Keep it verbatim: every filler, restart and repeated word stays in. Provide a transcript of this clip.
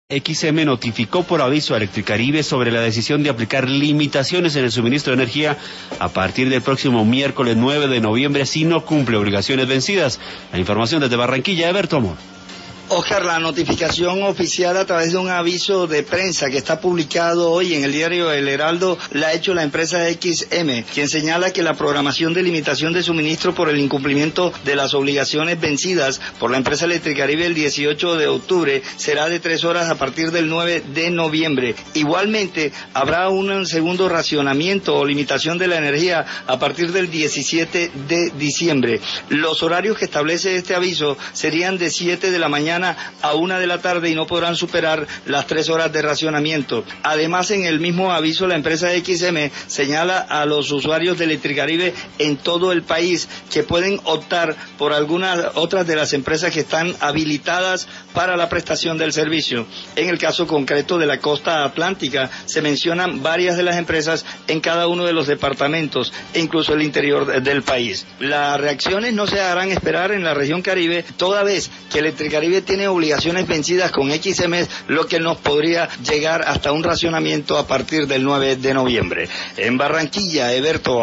X M notificó por aviso a Electricaribe sobre la decisión de aplicar limitaciones en el suministro de energía a partir del próximo miércoles nueve de noviembre si no cumple obligaciones vencidas. La información desde Barranquilla, Eberto Amor. Oscar, la notificación oficial a través de un aviso de prensa que está publicado hoy en el diario El Heraldo la ha hecho la empresa X M, quien señala que la programación de limitación de suministro por el incumplimiento de las obligaciones vencidas por la empresa Electricaribe el dieciocho de octubre será de tres horas a partir del nueve de noviembre. Igualmente, habrá un segundo racionamiento o limitación de la energía a partir del diecisiete de diciembre. Los horarios que establece este aviso serían de siete de la mañana a una de la tarde y no podrán superar las tres horas de racionamiento. Además, en el mismo aviso, la empresa X M señala a los usuarios de Electricaribe en todo el país que pueden optar por algunas otras de las empresas que están habilitadas para la prestación del servicio. En el caso concreto de la costa atlántica, se mencionan varias de las empresas en cada uno de los departamentos e incluso el interior del país. Las reacciones no se harán esperar en la región Caribe, toda vez que Electricaribe tiene obligaciones vencidas con X M, lo que nos podría llegar hasta un racionamiento a partir del nueve de noviembre. En Barranquilla, Eberto